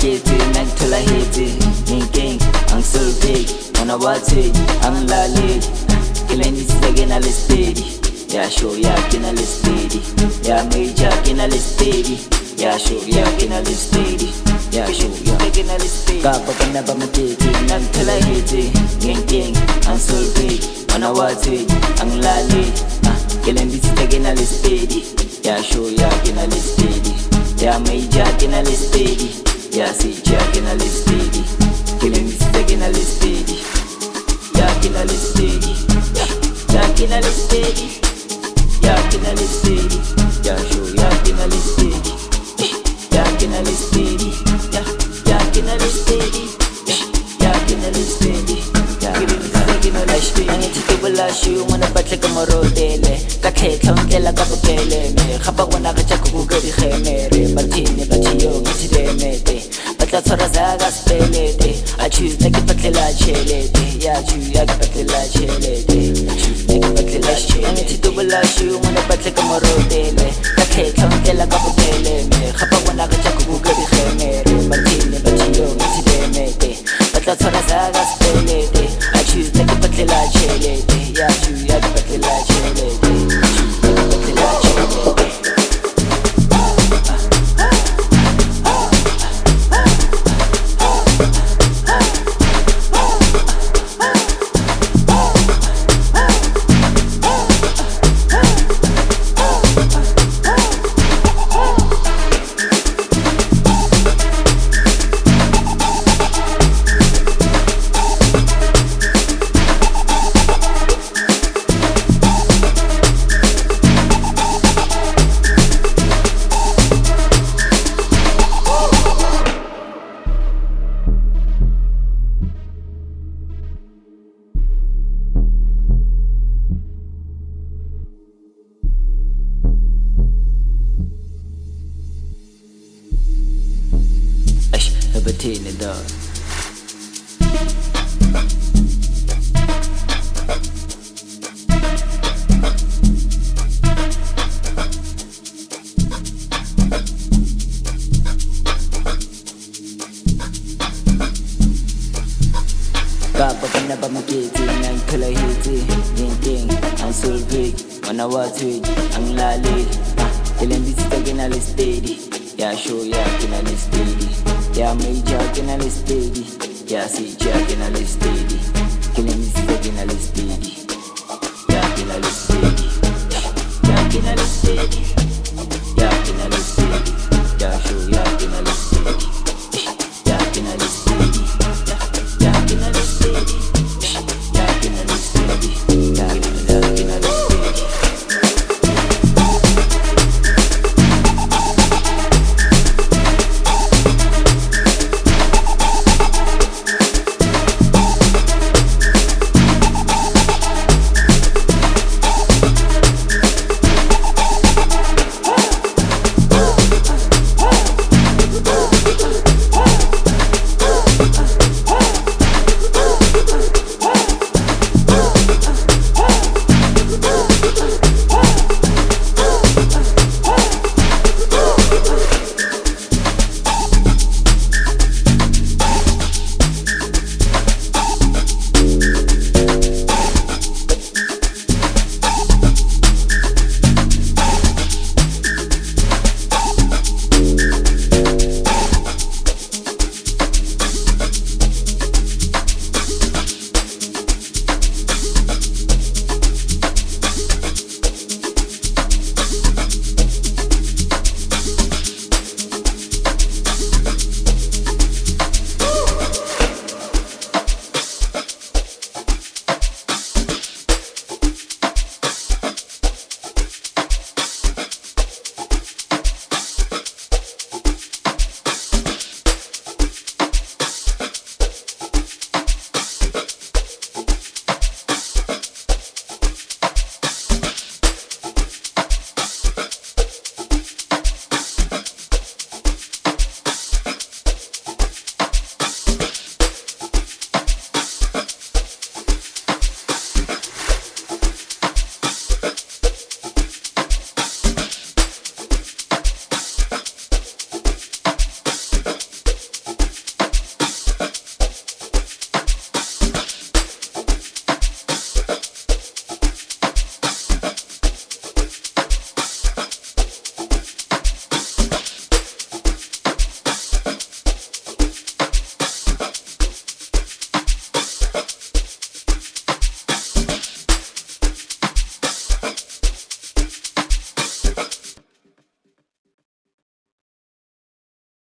makete ngithola hiti inking angisolveki wona wathi angilaleli ngilenisise ke nale steady yasho yakhe nale steady major ke nale steady yasho yakhe nale steady yasho yakhe nale steady kapa kana ba makete ngithola hiti inking angisolveki wona wathi angilaleli ngilenisise ke nale steady yasho yakhe nale steady major ke nale steady sija ke nale steady ngilenisise ke nale steady yakhe nale steady yakhe nale steady yakhe nale steady yasho yakhe nale steady yakhe nale steady yakhe nale steady yakhe nale steady ngilenisise ke nale steady angithi tubulashi umona batle ka morotele ka khetla ntlela ka bokele me khapa bona ga tsa go ka di gemere bathini bathiyo ngithi demete batla tshwara zaga spelete I choose take patlela chelete ya choose ya patlela chelete take patlela chelete angithi tubulashi umona batle ka morotele ka khetla ntlela ka bokele me khapa bona ga tsa go ka di gemere bathini bathiyo ngithi demete batla tshwara zaga spelete I choose take patlela chelete ya choose ya patlela chelete Bathini dog kapa kana ba makete ngithola hiti inking angisolveki wona wathi angilaleli ngilenisise ke nale steady yasho yakhe nale steady major ke nale steady sija ke nale steady